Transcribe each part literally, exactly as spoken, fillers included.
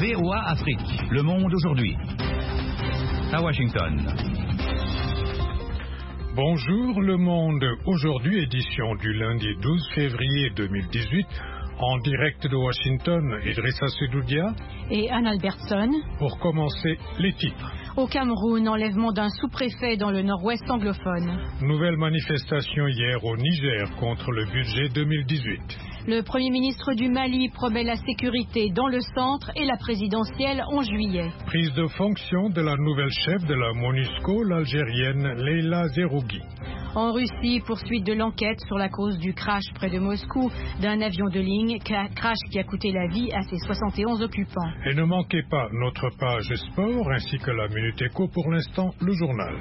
V O A Afrique, Le Monde aujourd'hui. À Washington. Bonjour Le Monde, aujourd'hui édition du lundi douze février deux mille dix-huit, en direct de Washington, Idrissa Sedoudia et Anne Albertson. Pour commencer, les titres. Au Cameroun, enlèvement d'un sous-préfet dans le nord-ouest anglophone. Nouvelle manifestation hier au Niger contre le budget deux mille dix-huit. Le Premier ministre du Mali promet la sécurité dans le centre et la présidentielle en juillet. Prise de fonction de la nouvelle chef de la MONUSCO, l'Algérienne Leila Zerougui. En Russie, poursuite de l'enquête sur la cause du crash près de Moscou d'un avion de ligne, crash qui a coûté la vie à ses soixante et onze occupants. Et ne manquez pas notre page sport ainsi que la Minute Éco, pour l'instant le journal.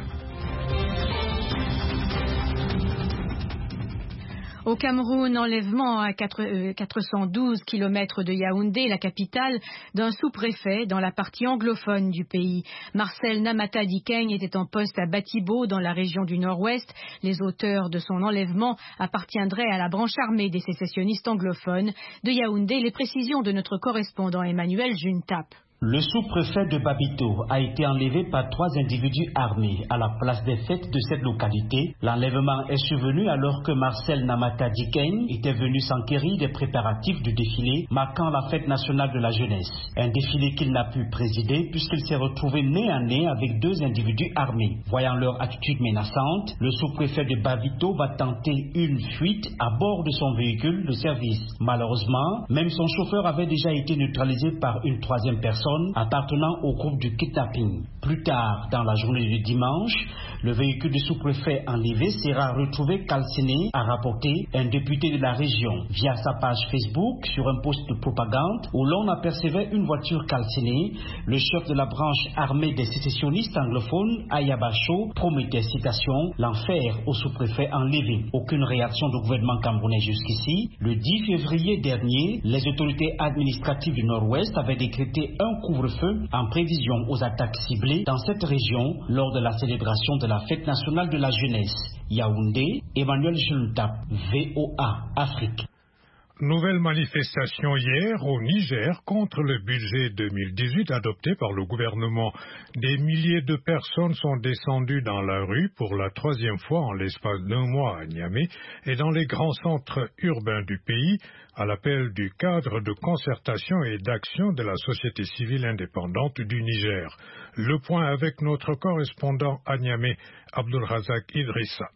Au Cameroun, enlèvement à quatre cent douze kilomètres de Yaoundé, la capitale, d'un sous-préfet dans la partie anglophone du pays. Marcel Namata Dikeng était en poste à Batibo, dans la région du Nord-Ouest. Les auteurs de son enlèvement appartiendraient à la branche armée des sécessionnistes anglophones. De Yaoundé, les précisions de notre correspondant Emmanuel Juntap. Le sous-préfet de Babito a été enlevé par trois individus armés à la place des fêtes de cette localité. L'enlèvement est survenu alors que Marcel Namata Dikeng était venu s'enquérir des préparatifs du défilé marquant la fête nationale de la jeunesse. Un défilé qu'il n'a pu présider puisqu'il s'est retrouvé nez à nez avec deux individus armés. Voyant leur attitude menaçante, le sous-préfet de Babito va tenter une fuite à bord de son véhicule de service. Malheureusement, même son chauffeur avait déjà été neutralisé par une troisième personne appartenant au groupe du kidnapping. Plus tard, dans la journée du dimanche, le véhicule du sous-préfet enlevé sera retrouvé calciné, a rapporté un député de la région via sa page Facebook sur un post de propagande où l'on apercevait une voiture calcinée. Le chef de la branche armée des sécessionnistes anglophones, Ayabacho, promettait, citation, l'enfer au sous-préfet enlevé. Aucune réaction du gouvernement camerounais jusqu'ici. Le dix février dernier, les autorités administratives du Nord-Ouest avaient décrété un couvre-feu en prévision aux attaques ciblées dans cette région lors de la célébration de la fête nationale de la jeunesse. Yaoundé, Emmanuel Juntap, V O A Afrique. Nouvelle manifestation hier au Niger contre le budget deux mille dix-huit adopté par le gouvernement. Des milliers de personnes sont descendues dans la rue pour la troisième fois en l'espace d'un mois à Niamey et dans les grands centres urbains du pays à l'appel du cadre de concertation et d'action de la société civile indépendante du Niger. Le point avec notre correspondant à Niamey, Abdulrazak Idrissa.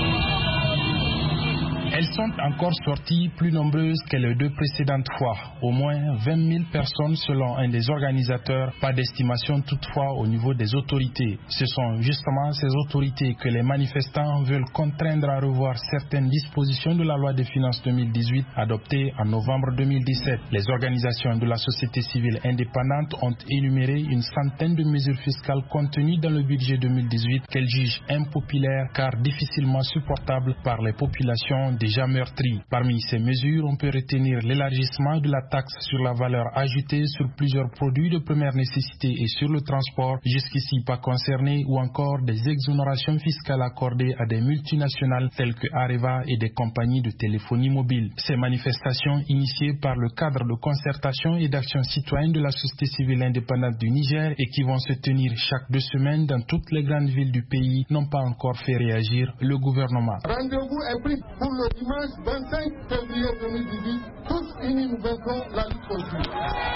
Elles sont encore sorties plus nombreuses que les deux précédentes fois. Au moins vingt mille personnes selon un des organisateurs, pas d'estimation toutefois au niveau des autorités. Ce sont justement ces autorités que les manifestants veulent contraindre à revoir certaines dispositions de la loi des finances deux mille dix-huit adoptée en novembre deux mille dix-sept. Les organisations de la société civile indépendante ont énuméré une centaine de mesures fiscales contenues dans le budget deux mille dix-huit qu'elles jugent impopulaires car difficilement supportables par les populations déjà meurtries. Parmi ces mesures, on peut retenir l'élargissement de la taxe sur la valeur ajoutée sur plusieurs produits de première nécessité et sur le transport, jusqu'ici pas concernés, ou encore des exonérations fiscales accordées à des multinationales telles que Areva et des compagnies de téléphonie mobile. Ces manifestations, initiées par le cadre de concertation et d'action citoyenne de la société civile indépendante du Niger et qui vont se tenir chaque deux semaines dans toutes les grandes villes du pays, n'ont pas encore fait réagir le gouvernement. Rendez-vous est pris pour le dimanche vingt-cinq février deux mille dix-huit. Tous unis, nous vaincrons la lutte continue.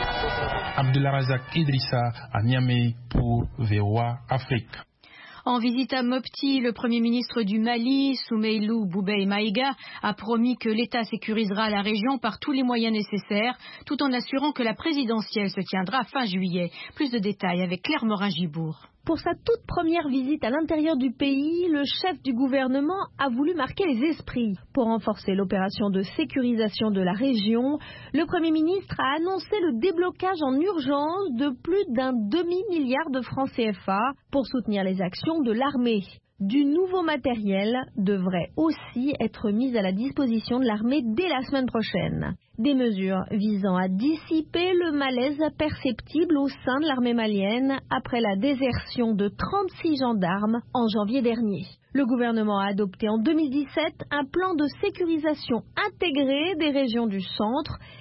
Abdulrazak Idrissa à Niamey pour V O A Afrique. En visite à Mopti, le Premier ministre du Mali, Soumeylou Boubèye Maïga, a promis que l'État sécurisera la région par tous les moyens nécessaires, tout en assurant que la présidentielle se tiendra fin juillet. Plus de détails avec Claire Morin-Gibourg. Pour sa toute première visite à l'intérieur du pays, le chef du gouvernement a voulu marquer les esprits. Pour renforcer l'opération de sécurisation de la région, le Premier ministre a annoncé le déblocage en urgence de plus d'un demi-milliard de francs C F A pour soutenir les actions de l'armée. Du nouveau matériel devrait aussi être mis à la disposition de l'armée dès la semaine prochaine. Des mesures visant à dissiper le malaise perceptible au sein de l'armée malienne après la désertion de trente-six gendarmes en janvier dernier. Le gouvernement a adopté en deux mille dix-sept un plan de sécurisation intégré des régions du centre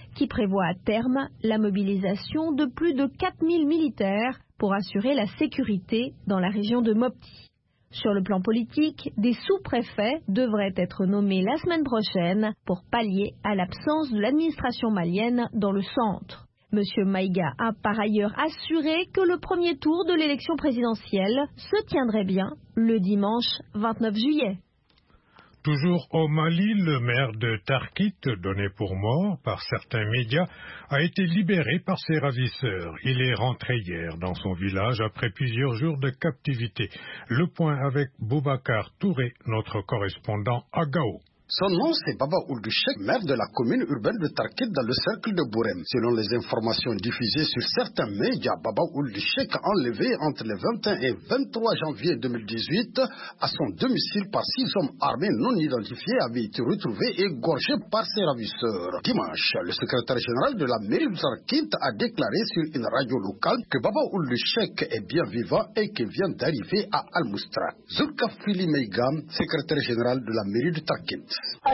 qui prévoit à terme la mobilisation de plus de quatre mille militaires pour assurer la sécurité dans la région de Mopti. Sur le plan politique, des sous-préfets devraient être nommés la semaine prochaine pour pallier à l'absence de l'administration malienne dans le centre. Monsieur Maïga a par ailleurs assuré que le premier tour de l'élection présidentielle se tiendrait bien le dimanche vingt-neuf juillet. Toujours au Mali, le maire de Tarkit, donné pour mort par certains médias, a été libéré par ses ravisseurs. Il est rentré hier dans son village après plusieurs jours de captivité. Le point avec Boubacar Touré, notre correspondant à Gao. Son nom, c'est Baba Ould Cheikh, maire de la commune urbaine de Tarkit dans le cercle de Bourem. Selon les informations diffusées sur certains médias, Baba Ould Cheikh, enlevé entre le vingt et un et vingt-trois janvier deux mille dix-huit à son domicile par six hommes armés non identifiés, avait été retrouvé et égorgé par ses ravisseurs. Dimanche, le secrétaire général de la mairie de Tarkit a déclaré sur une radio locale que Baba Ould Cheikh est bien vivant et qu'il vient d'arriver à Al-Moustrak. Zulkafili Meigam, secrétaire général de la mairie de Tarkit. Je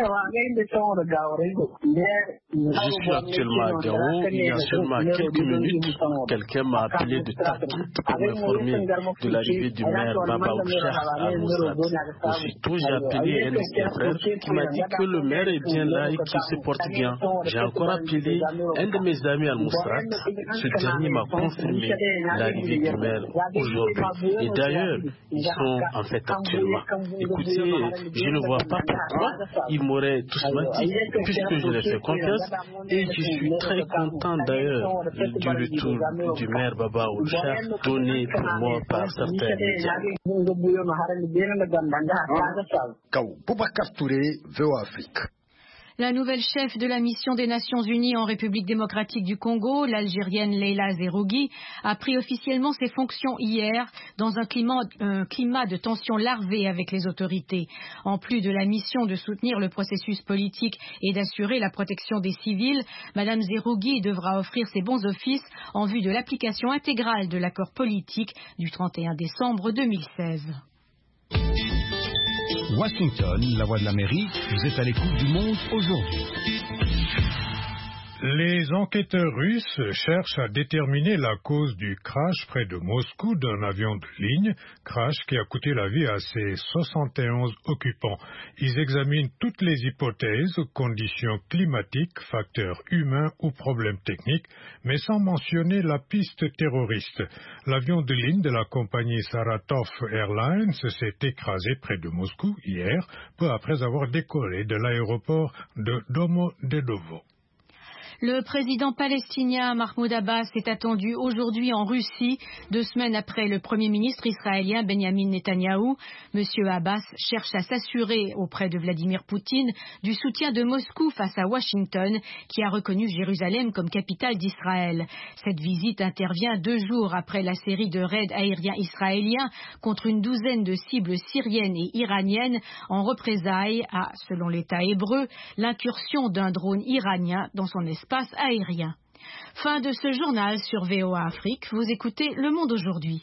suis actuellement à Gao. Il y a seulement quelques minutes, quelqu'un m'a appelé de Tarkit pour m'informer de l'arrivée du maire Baba Ould Cheikh à Al-Moustrak. Aussitôt, j'ai appelé un de ses frères qui m'a dit que le maire est bien là et qu'il se porte bien. J'ai encore appelé un de mes amis à Al-Moustrak. Ce dernier m'a confirmé l'arrivée du maire aujourd'hui. Et d'ailleurs, ils sont en fait actuellement. Écoutez, je ne vois pas pourquoi ils m'auraient tous menti, puisque je leur fais confiance et je suis très content d'ailleurs du retour du maire Baba Ould Cheikh donné pour moi par certains médias. Boubacar Touré, V O A Afrique. La nouvelle chef de la mission des Nations Unies en République démocratique du Congo, l'Algérienne Leila Zerougui, a pris officiellement ses fonctions hier dans un climat, un climat de tension larvée avec les autorités. En plus de la mission de soutenir le processus politique et d'assurer la protection des civils, Madame Zerougui devra offrir ses bons offices en vue de l'application intégrale de l'accord politique du trente et un décembre deux mille seize. Washington, la voix de l'Amérique, vous êtes à l'écoute du monde aujourd'hui. Les enquêteurs russes cherchent à déterminer la cause du crash près de Moscou d'un avion de ligne, crash qui a coûté la vie à ses soixante et onze occupants. Ils examinent toutes les hypothèses, conditions climatiques, facteurs humains ou problèmes techniques, mais sans mentionner la piste terroriste. L'avion de ligne de la compagnie Saratov Airlines s'est écrasé près de Moscou hier, peu après avoir décollé de l'aéroport de Domodedovo. Le président palestinien Mahmoud Abbas est attendu aujourd'hui en Russie, deux semaines après le Premier ministre israélien Benjamin Netanyahou. Monsieur Abbas cherche à s'assurer auprès de Vladimir Poutine du soutien de Moscou face à Washington, qui a reconnu Jérusalem comme capitale d'Israël. Cette visite intervient deux jours après la série de raids aériens israéliens contre une douzaine de cibles syriennes et iraniennes en représailles à, selon l'État hébreu, l'incursion d'un drone iranien dans son espace aérien. Fin de ce journal sur V O A Afrique. Vous écoutez Le Monde aujourd'hui.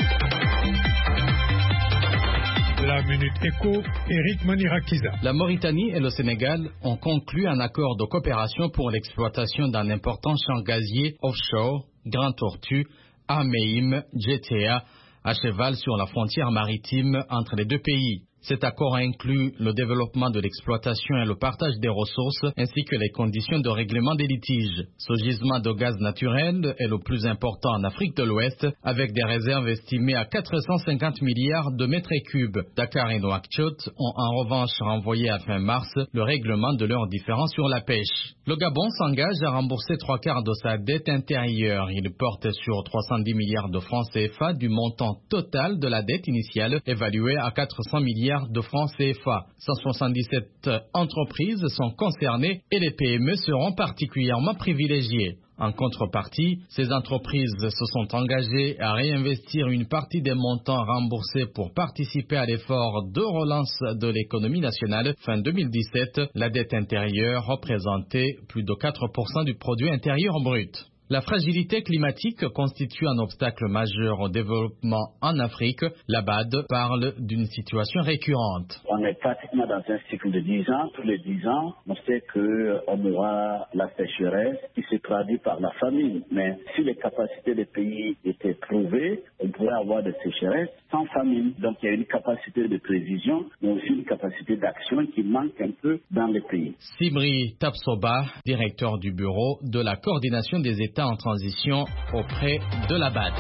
La Minute Éco, Eric Manirakiza. La Mauritanie et le Sénégal ont conclu un accord de coopération pour l'exploitation d'un important champ gazier offshore, Grand Tortue, Ameim, G T A, à cheval sur la frontière maritime entre les deux pays. Cet accord inclut le développement de l'exploitation et le partage des ressources, ainsi que les conditions de règlement des litiges. Ce gisement de gaz naturel est le plus important en Afrique de l'Ouest, avec des réserves estimées à quatre cent cinquante milliards de mètres cubes. Dakar et Nouakchott ont en revanche renvoyé à fin mars le règlement de leurs différends sur la pêche. Le Gabon s'engage à rembourser trois quarts de sa dette intérieure. Il porte sur trois cent dix milliards de francs C F A du montant total de la dette initiale, évalué à quatre cents milliards de francs C F A. cent soixante-dix-sept entreprises sont concernées et les P M E seront particulièrement privilégiées. En contrepartie, ces entreprises se sont engagées à réinvestir une partie des montants remboursés pour participer à l'effort de relance de l'économie nationale. Fin deux mille dix-sept, la dette intérieure représentait plus de quatre pour cent du produit intérieur brut. La fragilité climatique constitue un obstacle majeur au développement en Afrique. La B A D parle d'une situation récurrente. On est pratiquement dans un cycle de dix ans. Tous les dix ans, on sait qu'on aura la sécheresse qui se traduit par la famine. Mais si les capacités des pays étaient prouvées, on pourrait avoir des sécheresses sans famine. Donc il y a une capacité de prévision, mais aussi une capacité d'action qui manque un peu dans les pays. Sibri Tapsoba, directeur du bureau de la coordination des États en transition auprès de la B A D.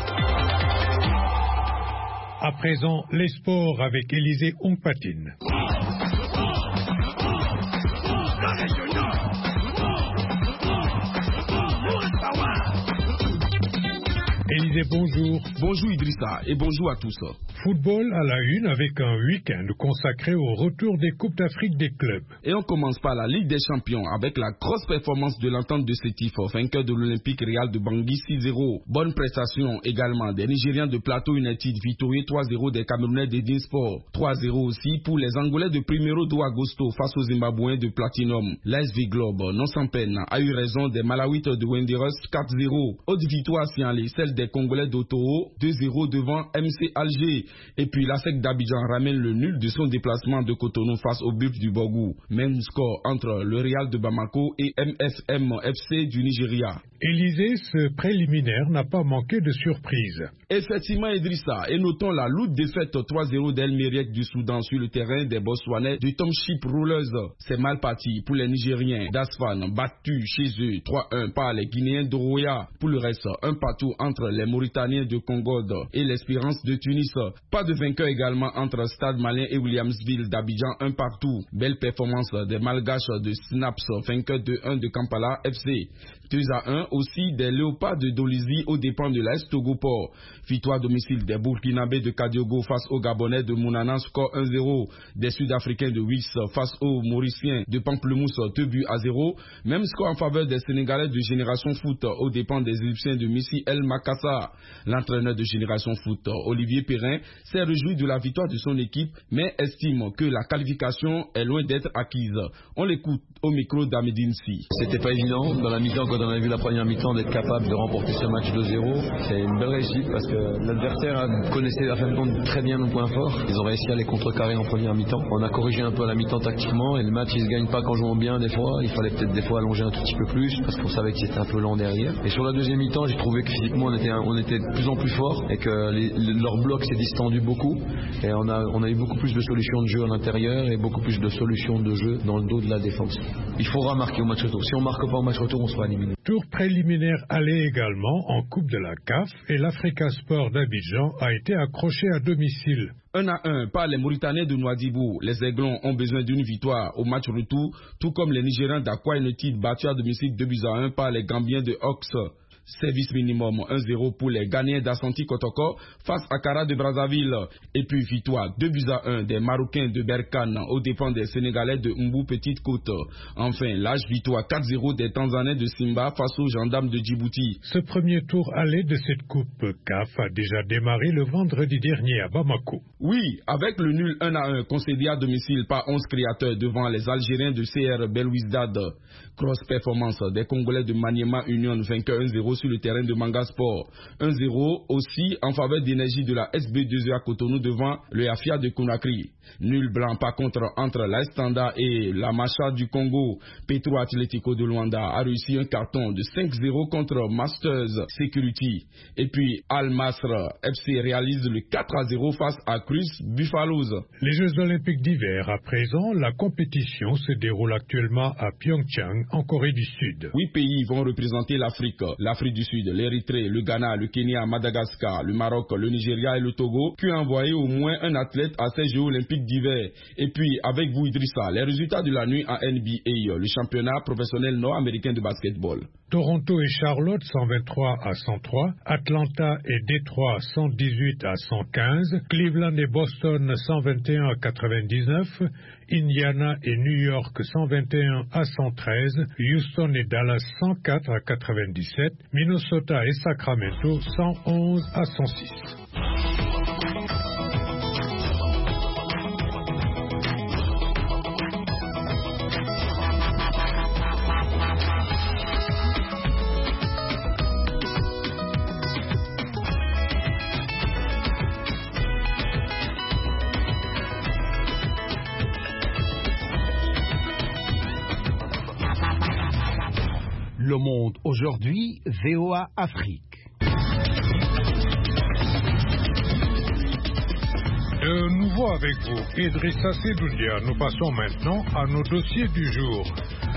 À présent, les sports avec Élisée Ompatine. Élisée, bonjour. Bonjour Idrissa et bonjour à tous. Football à la une avec un week-end consacré au retour des Coupes d'Afrique des clubs. Et on commence par la Ligue des Champions avec la grosse performance de l'entente de Sétif, vainqueur de l'Olympique Real de Bangui six zéro. Bonne prestation également des Nigériens de Plateau United, victorieux trois zéro des Camerounais de Dinsport. trois zéro aussi pour les Angolais de Primero do Agosto face aux Zimbabwéens de Platinum. L'A S V Globe, non sans peine, a eu raison des Malawites de Wanderers quatre zéro. Autre victoire signalée, celle des Congolais d'Otoo, deux zéro devant M C Alger. Et puis l'A S E C d'Abidjan ramène le nul de son déplacement de Cotonou face au Buffs du Borgou. Même score entre le Real de Bamako et M F M F C du Nigeria. Élysée, ce préliminaire n'a pas manqué de surprise. Effectivement, Idrissa, et notons la lourde défaite trois zéro d'El Meriek du Soudan sur le terrain des Botswanais du Township Rollers. C'est mal parti pour les Nigériens d'Asfan, battus chez eux trois un par les Guinéens d'Oroya. Pour le reste, un partout entre les Mauritaniens de Concorde et l'Espérance de Tunis. Pas de vainqueur également entre Stade Malien et Williamsville d'Abidjan, un partout. Belle performance des Malgaches de Snaps, vainqueur deux un de Kampala F C. deux à un aussi des Léopards de Dolisie aux dépens de l'A S Togoport. Victoire domicile des Burkinabés de Kadiogo face aux Gabonais de Mounana, score un zéro. Des Sud-Africains de Wils face aux Mauriciens de Pamplemousse, deux buts à zéro. Même score en faveur des Sénégalais de Génération Foot aux dépens des Égyptiens de Missi El Makassa. L'entraîneur de Génération Foot, Olivier Perrin, s'est réjoui de la victoire de son équipe, mais estime que la qualification est loin d'être acquise. On l'écoute au micro d'Amedine Si. C'était pas évident dans la mi-temps, quand on a vu la première mi-temps, d'être capable de remporter ce match deux zéro. C'est une belle réussite parce que l'adversaire connaissait à fin de compte très bien nos points forts. Ils ont réussi à les contrecarrer en première mi-temps. On a corrigé un peu à la mi-temps tactiquement et le match il se gagne pas qu'en jouant bien des fois. Il fallait peut-être des fois allonger un tout petit peu plus parce qu'on savait que c'était un peu lent derrière. Et sur la deuxième mi-temps, j'ai trouvé que physiquement on était, on était de plus en plus fort et que les, leur bloc s'est distendu beaucoup et on a, on a eu beaucoup plus de solutions de jeu à l'intérieur et beaucoup plus de solutions de jeu dans le dos de la défense. Il faudra marquer au match retour. Si on marque pas au match retour, on sera éliminé. Tour préliminaire aller également en Coupe de la C A F et l'Africa Sport d'Abidjan a été accroché à domicile. un à un par les Mauritaniens de Nouadhibou. Les Aiglons ont besoin d'une victoire au match retour, tout comme les Nigériens d'Akwa United battus à domicile deux buts à un par les Gambiens de Hawks. Service minimum un zéro pour les Ghanéens d'Assanti Kotoko face à Kara de Brazzaville. Et puis victoire deux buts à un des Marocains de Berkane aux dépens des Sénégalais de Mbou Petite Côte. Enfin, l'âge victoire quatre zéro des Tanzaniens de Simba face aux gendarmes de Djibouti. Ce premier tour aller de cette coupe C A F a déjà démarré le vendredi dernier à Bamako. Oui, avec le nul un à un concédé à domicile par onze créateurs devant les Algériens de C R Belouizdad. Grosse performance des Congolais de Maniema Union vainqueur un zéro sur le terrain de Manga Sport. un zéro aussi en faveur d'énergie de la S B deux E à Cotonou devant le Afia de Conakry. Nul blanc par contre entre l'A S Standard et la Macha du Congo. Petro Atlético de Luanda a réussi un carton de cinq zéro contre Masters Security. Et puis Al Masr F C réalise le quatre à zéro face à Cruz Buffaloes. Les Jeux Olympiques d'hiver à présent, la compétition se déroule actuellement à Pyeongchang en Corée du Sud. Huit pays vont représenter l'Afrique. L'Afrique du Sud, l'Érythrée, le Ghana, le Kenya, Madagascar, le Maroc, le Nigeria et le Togo, qui ont envoyé au moins un athlète à ces Jeux Olympiques d'hiver. Et puis, avec vous Idrissa, les résultats de la nuit en N B A, le championnat professionnel nord-américain de basketball. Toronto et Charlotte cent vingt-trois à cent trois, Atlanta et Détroit cent dix-huit à cent quinze, Cleveland et Boston cent vingt et un à quatre-vingt-dix-neuf, Indiana et New York cent vingt et un à cent treize, Houston et Dallas cent quatre à quatre-vingt-dix-sept, Minnesota et Sacramento cent onze à cent six. Le Monde aujourd'hui, V O A Afrique. De nouveau avec vous, Idrissa Sedoudia. Nous passons maintenant à nos dossiers du jour.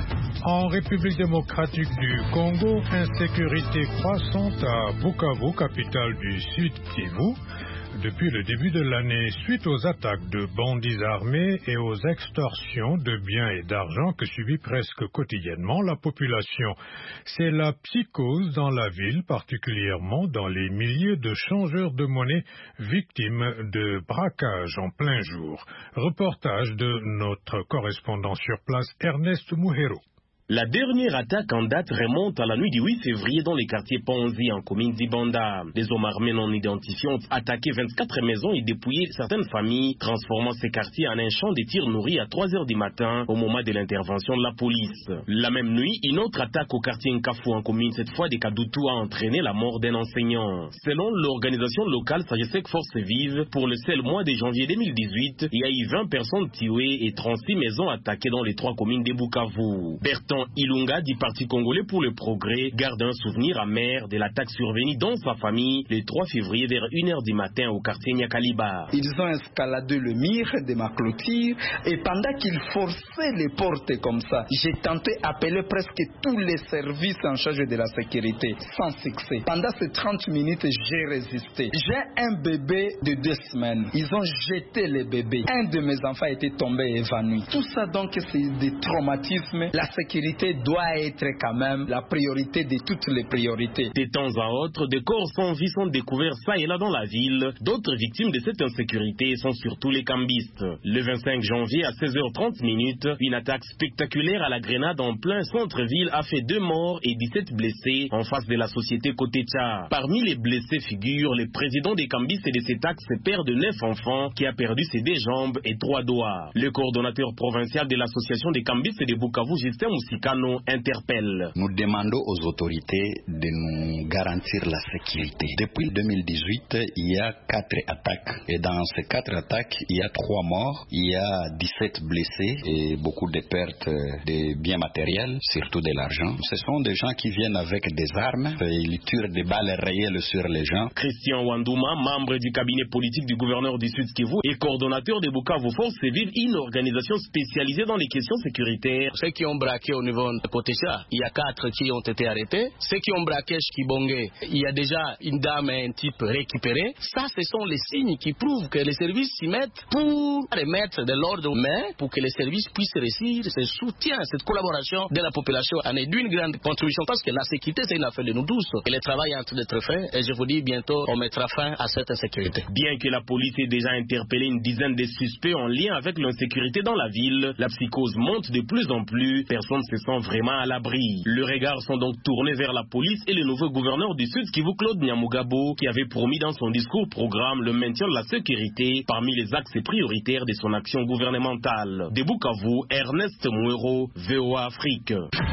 En République démocratique du Congo, insécurité croissante à Bukavu, capitale du Sud Kivu, depuis le début de l'année, suite aux attaques de bandits armés et aux extorsions de biens et d'argent que subit presque quotidiennement la population. C'est la psychose dans la ville, particulièrement dans les milliers de changeurs de monnaie victimes de braquages en plein jour. Reportage de notre correspondant sur place, Ernest Muhero. La dernière attaque en date remonte à la nuit du huit février dans les quartiers Ponzi en commune d'Ibanda. Des hommes armés non identifiés ont attaqué vingt-quatre maisons et dépouillé certaines familles, transformant ces quartiers en un champ de tirs nourris à trois heures du matin au moment de l'intervention de la police. La même nuit, une autre attaque au quartier Nkafu en commune, cette fois de Kadutu, a entraîné la mort d'un enseignant. Selon l'organisation locale Sagesec Force Vive, pour le seul mois de janvier deux mille dix-huit, il y a eu vingt personnes tuées et trente-six maisons attaquées dans les trois communes de Bukavu. Bertrand Ilunga du Parti congolais pour le progrès garde un souvenir amer de l'attaque survenue dans sa famille le trois février vers une heure du matin au quartier Nyakaliba. Ils ont escaladé le mur de ma clôture et pendant qu'ils forçaient les portes comme ça, j'ai tenté d'appeler presque tous les services en charge de la sécurité sans succès. Pendant ces trente minutes, j'ai résisté. J'ai un bébé de deux semaines. Ils ont jeté le bébé. Un de mes enfants était tombé évanoui. Tout ça donc c'est des traumatismes. La sécurité doit être quand même la priorité de toutes les priorités. De temps à autre, des corps sans vie sont découverts ça et là dans la ville. D'autres victimes de cette insécurité sont surtout les cambistes. Le vingt-cinq janvier à seize heures trente, une attaque spectaculaire à la grenade en plein centre-ville a fait deux morts et dix-sept blessés en face de la société Kotecha. Parmi les blessés figure le président des cambistes et de cet axe, père de neuf enfants, qui a perdu ses deux jambes et trois doigts. Le coordonnateur provincial de l'association des cambistes de Bukavu, Justin Moussikano, interpelle. Nous demandons aux autorités de nous garantir la sécurité. Depuis deux mille dix-huit, il y a quatre attaques. Et dans ces quatre attaques, il y a trois morts, il y a dix-sept blessés et beaucoup de pertes de biens matériels, surtout de l'argent. Ce sont des gens qui viennent avec des armes, ils tirent des balles réelles sur les gens. Christian Wandouma, membre du cabinet politique du gouverneur du Sud Kivu et coordonnateur de Bukavu Force Vive, une organisation spécialisée dans les questions sécuritaires. Ceux qui ont braqué au niveau de Kotecha, il y a quatre qui ont été arrêtés. Ceux qui ont braqué Chikibongé, il y a déjà une dame et un type récupérés. Ça, ce sont les signes qui prouvent que les services s'y mettent pour remettre de l'ordre, mais pour que les services puissent réussir ce soutien, cette collaboration de la population en est d'une grande contribution parce que la sécurité, c'est une affaire de nous tous. Et le travail est en train d'être fait et je vous dis bientôt, on mettra fin à cette insécurité. Bien que la police ait déjà interpellé une dizaine de suspects en lien avec l'insécurité dans la ville, la psychose monte de plus en plus. Personne ne se sent vraiment à l'abri. Les regards sont donc tournés vers la police et le nouveau gouverneur du Sud Kivu, Claude Nyamugabo, qui avait promis dans son discours programme le maintien de la sécurité parmi les axes prioritaires de son action gouvernementale. De Bukavu, Ernest Muero, V O A Afrique.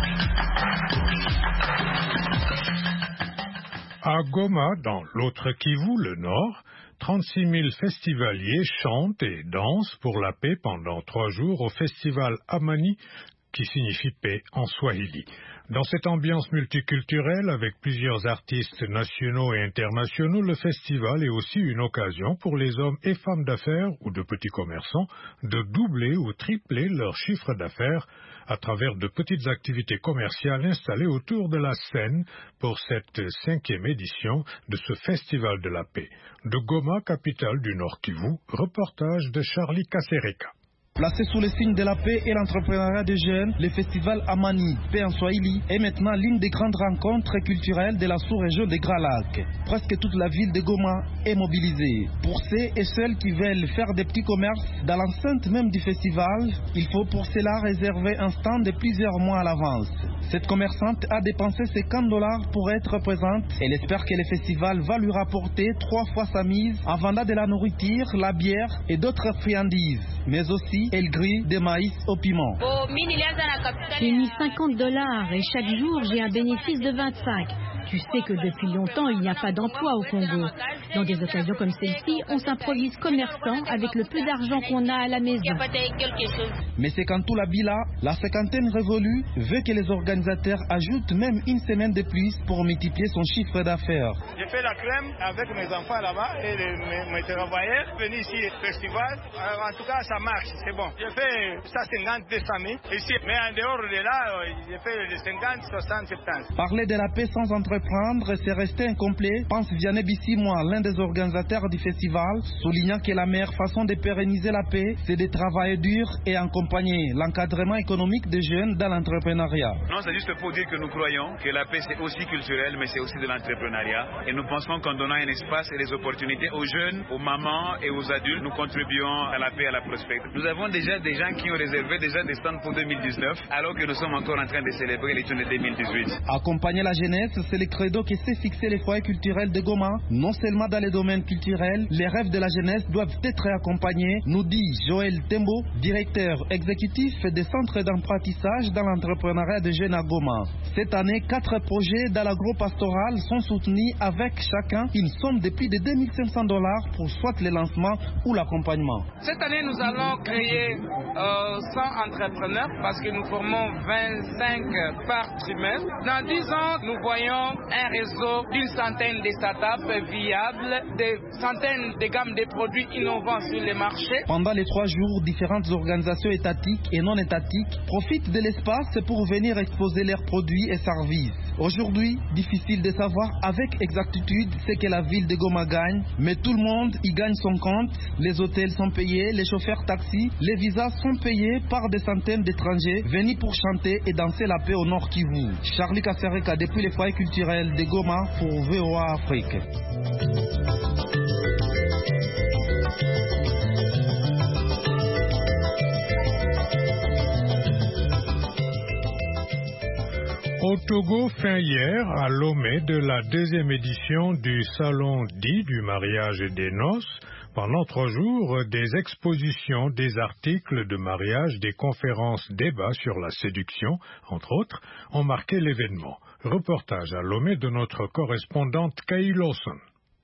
À Goma, dans l'autre Kivu, le Nord, trente-six mille festivaliers chantent et dansent pour la paix pendant trois jours au festival Amani, qui signifie paix en Swahili. Dans cette ambiance multiculturelle, avec plusieurs artistes nationaux et internationaux, le festival est aussi une occasion pour les hommes et femmes d'affaires ou de petits commerçants de doubler ou tripler leur chiffre d'affaires à travers de petites activités commerciales installées autour de la scène pour cette cinquième édition de ce festival de la paix. De Goma, capitale du Nord Kivu, reportage de Charlie Kasereka. Placé sous le signe de la paix et l'entrepreneuriat des jeunes, le festival Amani, paix en Swahili, est maintenant l'une des grandes rencontres culturelles de la sous-région des Grands Lacs. Presque toute la ville de Goma est mobilisée. Pour ceux et celles qui veulent faire des petits commerces dans l'enceinte même du festival, il faut pour cela réserver un stand de plusieurs mois à l'avance. Cette commerçante a dépensé cinquante dollars pour être présente. Elle espère que le festival va lui rapporter trois fois sa mise en vendant de la nourriture, la bière et d'autres friandises, mais aussi elle grille des maïs au piment. J'ai mis cinquante dollars et chaque jour j'ai un bénéfice de vingt-cinq. Tu sais que depuis longtemps, il n'y a pas d'emploi au Congo. Dans des occasions comme celle-ci, on s'improvise commerçant avec le peu d'argent qu'on a à la maison. Mais c'est quand tout la bila, la cinquantaine révolue veut que les organisateurs ajoutent même une semaine de plus pour multiplier son chiffre d'affaires. J'ai fait la crème avec mes enfants là-bas et les, mes, mes travailleurs venus ici au festival. Alors, en tout cas, ça marche, c'est bon. J'ai fait cent cinquante, deux cent mille ici, mais en dehors de là, j'ai fait les cinquante, soixante, soixante-dix. Parler de la paix sans entreprendre, c'est rester incomplet, pense Vianney Bissimois, l'un des organisateurs du festival, soulignant que la meilleure façon de pérenniser la paix, c'est de travailler dur et accompagner l'encadrement économique des jeunes dans l'entrepreneuriat. Non, c'est juste pour dire que nous croyons que la paix c'est aussi culturel, mais c'est aussi de l'entrepreneuriat. Et nous pensons qu'en donnant un espace et des opportunités aux jeunes, aux mamans et aux adultes, nous contribuons à la paix et à la prospérité. Nous avons déjà des gens qui ont réservé déjà des stands pour deux mille dix-neuf, alors que nous sommes encore en train de célébrer les tournées deux mille dix-huit. Accompagner la jeunesse, c'est le credo qui s'est fixé les foyers culturels de Goma. Non seulement dans les domaines culturels, les rêves de la jeunesse doivent être accompagnés, nous dit Joël Tembo, directeur exécutif des centres d'apprentissage dans l'entrepreneuriat de jeunes à Goma. Cette année, quatre projets dans l'agro-pastoral sont soutenus avec chacun une somme de plus de deux mille cinq cents dollars pour soit le lancement ou l'accompagnement. Cette année, nous allons créer euh, cent entrepreneurs parce que nous formons vingt-cinq par trimestre. Dans dix ans, nous voyons un réseau d'une centaine de startups viables, des centaines de gammes de produits innovants sur les marchés. Pendant les trois jours, différentes organisations étatiques et non étatiques profitent de l'espace pour venir exposer leurs produits et services. Aujourd'hui, difficile de savoir avec exactitude ce que la ville de Goma gagne, mais tout le monde y gagne son compte. Les hôtels sont payés, les chauffeurs taxis, les visas sont payés par des centaines d'étrangers venus pour chanter et danser la paix au Nord Kivu. Charlie Kassereka depuis les foyers culturels de Goma pour V O A Afrique. Au Togo, fin hier, à Lomé de la deuxième édition du Salon dit du mariage et des noces, pendant trois jours, des expositions, des articles de mariage, des conférences, débats sur la séduction, entre autres, ont marqué l'événement. Reportage à Lomé de notre correspondante Kay Lawson.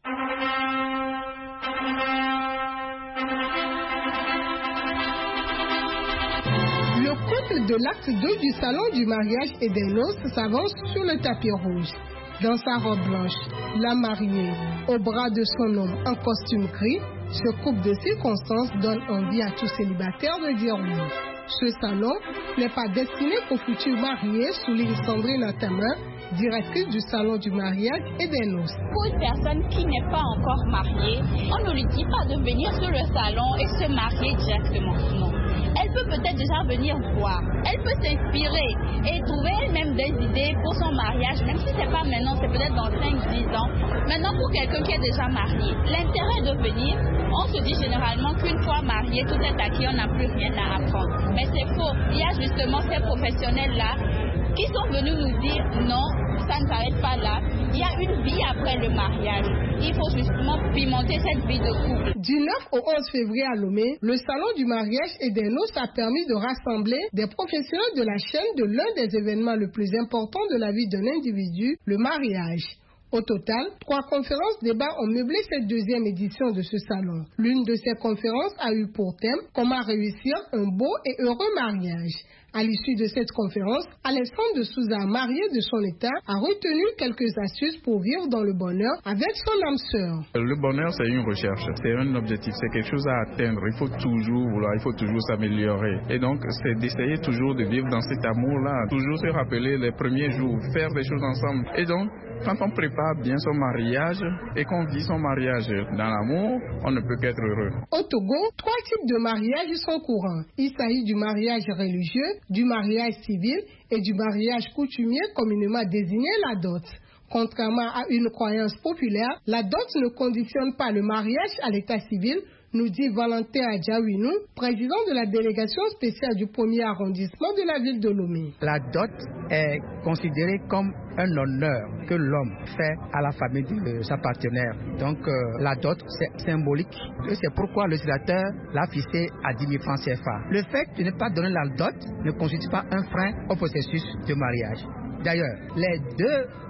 De l'acte deux du salon du mariage et des noces s'avance sur le tapis rouge. Dans sa robe blanche, la mariée, au bras de son homme en costume gris, ce couple de circonstances donne envie à tous célibataires de dire oui. Ce salon n'est pas destiné aux futurs mariés, souligne Sandrine Atamin, directrice du salon du mariage et des noces. Pour une personne qui n'est pas encore mariée, on ne lui dit pas de venir sur le salon et se marier directement. Non. Elle peut peut-être déjà venir voir. Elle peut s'inspirer et trouver elle-même des idées pour son mariage, même si ce n'est pas maintenant, c'est peut-être dans cinq dix ans. Maintenant, pour quelqu'un qui est déjà marié, l'intérêt de venir, on se dit généralement qu'une fois marié, tout est acquis, on n'a plus rien à apprendre. Mais c'est faux. Il y a justement ces professionnels-là qui sont venus nous dire non, ça ne s'arrête pas là. Il y a une vie après le mariage. Il faut justement pimenter cette vie de couple. Du neuf au onze février à Lomé, le salon du mariage et des noces a permis de rassembler des professionnels de la chaîne de l'un des événements les plus importants de la vie d'un individu, le mariage. Au total, trois conférences débats ont meublé cette deuxième édition de ce salon. L'une de ces conférences a eu pour thème « Comment réussir un beau et heureux mariage ». À l'issue de cette conférence, Alexandre de Souza, marié de son état, a retenu quelques astuces pour vivre dans le bonheur avec son âme sœur. Le bonheur, c'est une recherche, c'est un objectif, c'est quelque chose à atteindre. Il faut toujours vouloir, il faut toujours s'améliorer. Et donc, c'est d'essayer toujours de vivre dans cet amour-là, toujours se rappeler les premiers jours, faire des choses ensemble. Et donc, quand on prépare bien son mariage et qu'on vit son mariage dans l'amour, on ne peut qu'être heureux. Au Togo, trois types de mariages sont courants. Il s'agit du mariage religieux, du mariage civil et du mariage coutumier communément désigné la dot. Contrairement à une croyance populaire, la dot ne conditionne pas le mariage à l'état civil, nous dit Valentin Adjawinou, président de la délégation spéciale du premier arrondissement de la ville de Lomé. La dot est considérée comme un honneur que l'homme fait à la famille de sa partenaire. Donc euh, la dot, c'est symbolique. Et c'est pourquoi le législateur l'a fixé à dix mille francs C F A. Le fait de ne pas donner la dot ne constitue pas un frein au processus de mariage. D'ailleurs, les deux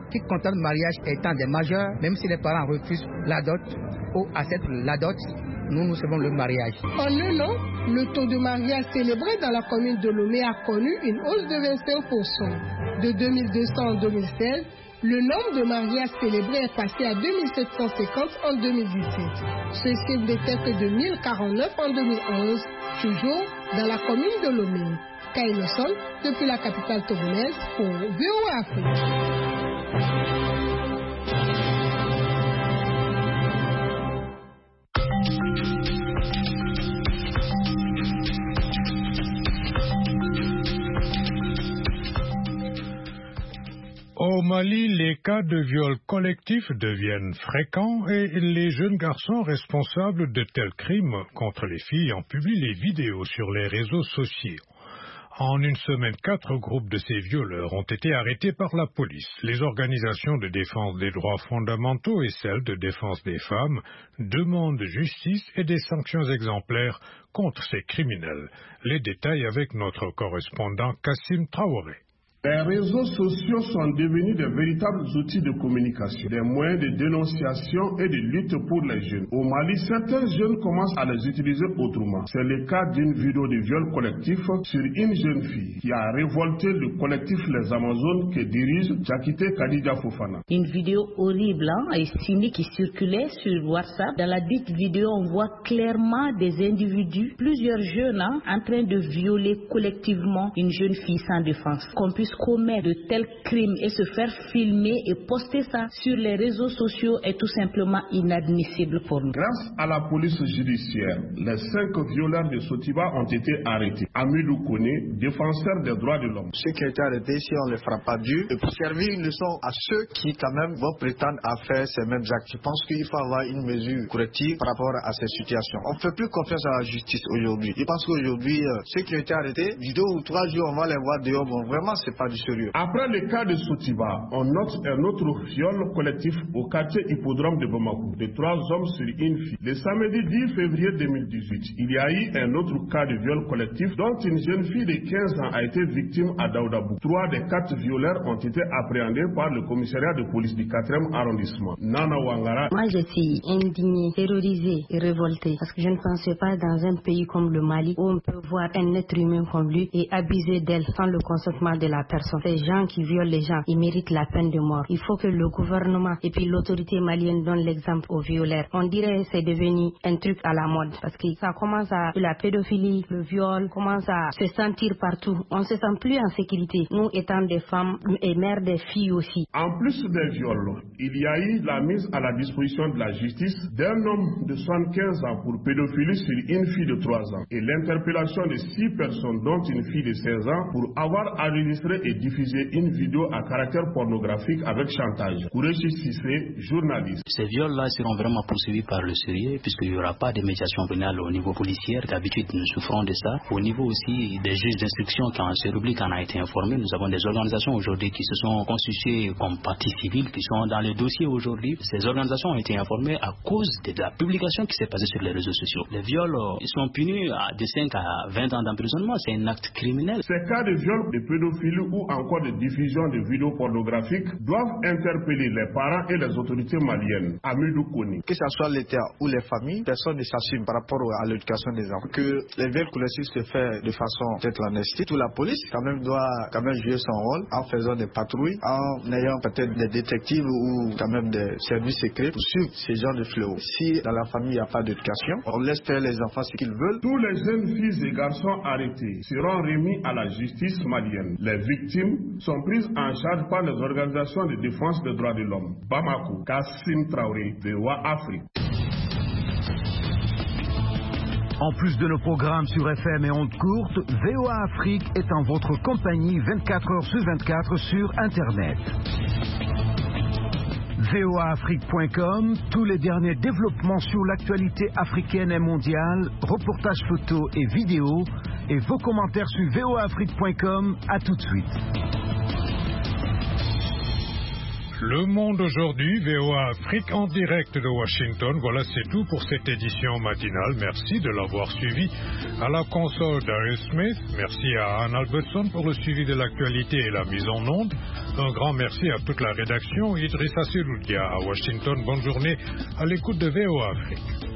qui contractent le mariage étant des majeurs, même si les parents refusent la dot ou acceptent la dot, nous nous savons le mariage. En un an, le taux de mariage célébré dans la commune de Lomé a connu une hausse de vingt-cinq pour cent. De deux mille deux cents en deux mille seize, le nombre de mariages célébrés est passé à deux mille sept cent cinquante en deux mille dix-sept. Ce chiffre n'était que de mille quarante-neuf en deux mille onze, toujours dans la commune de Lomé. Kaïnosol, depuis la capitale togonaise, pour V O A Afrique. Au Mali, les cas de viol collectif deviennent fréquents et les jeunes garçons responsables de tels crimes contre les filles en publient les vidéos sur les réseaux sociaux. En une semaine, quatre groupes de ces violeurs ont été arrêtés par la police. Les organisations de défense des droits fondamentaux et celles de défense des femmes demandent justice et des sanctions exemplaires contre ces criminels. Les détails avec notre correspondant Kassim Traoré. Les réseaux sociaux sont devenus de véritables outils de communication, des moyens de dénonciation et de lutte pour les jeunes. Au Mali, certains jeunes commencent à les utiliser autrement. C'est le cas d'une vidéo de viol collectif sur une jeune fille qui a révolté le collectif Les Amazones que dirige Jakite Kadija Fofana. Une vidéo horrible hein, et cynique qui circulait sur WhatsApp. Dans la dite vidéo, on voit clairement des individus, plusieurs jeunes, hein, en train de violer collectivement une jeune fille sans défense. Qu'on puisse commettre de tels crimes et se faire filmer et poster ça sur les réseaux sociaux est tout simplement inadmissible pour nous. Grâce à la police judiciaire, les cinq violeurs de Sotiba ont été arrêtés. Amidou Kone, défenseur des droits de l'homme. Ceux qui ont été arrêtés, si on ne les frappe pas dur, et pour servir une leçon à ceux qui quand même vont prétendre à faire ces mêmes actes. Je pense qu'il faut avoir une mesure corrective par rapport à ces situations. On ne fait plus confiance à la justice aujourd'hui. Je pense qu'aujourd'hui, euh, ceux qui ont été arrêtés, deux ou trois jours, on va les voir dehors. Bon, vraiment, c'est pas du sérieux. Après le cas de Sotiba, on note un autre viol collectif au quartier hippodrome de Bamako, de trois hommes sur une fille. Le samedi dix février deux mille dix-huit, il y a eu un autre cas de viol collectif dont une jeune fille de quinze ans a été victime à Daoudabou. Trois des quatre violeurs ont été appréhendés par le commissariat de police du quatrième arrondissement. Nana Wangara. Moi, je suis indignée, terrorisée et révoltée parce que je ne pensais pas dans un pays comme le Mali où on peut voir un être humain comme lui et abuser d'elle sans le consentement de la personne. Ces gens qui violent les gens, ils méritent la peine de mort. Il faut que le gouvernement et puis l'autorité malienne donnent l'exemple aux violeurs. On dirait que c'est devenu un truc à la mode parce que ça commence à la pédophilie, le viol commence à se sentir partout. On ne se sent plus en sécurité, nous étant des femmes et mères des filles aussi. En plus des viols, il y a eu la mise à la disposition de la justice d'un homme de soixante-quinze ans pour pédophilie sur une fille de trois ans et l'interpellation de six personnes dont une fille de seize ans pour avoir enregistré et diffuser une vidéo à caractère pornographique avec chantage. Kourechi Sissé, journaliste. Ces viols-là seront vraiment poursuivis par le sérieux puisqu'il n'y aura pas de médiation pénale au niveau policier. D'habitude, nous souffrons de ça. Au niveau aussi des juges d'instruction qui en ces rubriques en a été informé, nous avons des organisations aujourd'hui qui se sont constituées comme partie civile, qui sont dans les dossiers aujourd'hui. Ces organisations ont été informées à cause de la publication qui s'est passée sur les réseaux sociaux. Les viols, ils sont punis de cinq à vingt ans d'emprisonnement. C'est un acte criminel. Ces cas de viol, de pédophilie ou encore de diffusion de vidéos pornographiques doivent interpeller les parents et les autorités maliennes. Amidou Kone. Que ce soit l'État ou les familles, personne ne s'assume par rapport à l'éducation des enfants. Que les viols collectifs se font de façon peut-être clandestine. Toute la police quand même doit quand même jouer son rôle en faisant des patrouilles, en ayant peut-être des détectives ou quand même des services secrets pour suivre ces genres de fléaux. Si dans la famille il n'y a pas d'éducation, on laisse faire les enfants ce qu'ils veulent. Tous les jeunes filles et garçons arrêtés seront remis à la justice malienne. Les victimes sont prises en charge par les organisations de défense des droits de l'homme. Bamako, Kassim Traoré, V O A Afrique. En plus de nos programmes sur F M et ondes courtes, V O A Afrique est en votre compagnie vingt-quatre heures sur vingt-quatre sur Internet. V O A Afrique point com, tous les derniers développements sur l'actualité africaine et mondiale, reportages photos et vidéos, et vos commentaires sur V O A Afrique point com. À tout de suite. Le Monde aujourd'hui, V O A Afrique en direct de Washington. Voilà, c'est tout pour cette édition matinale. Merci de l'avoir suivi. À la console, Darius Smith. Merci à Anne Albertson pour le suivi de l'actualité et la mise en onde. Un grand merci à toute la rédaction. Idrissa Seloudia à Washington. Bonne journée à l'écoute de V O A Afrique.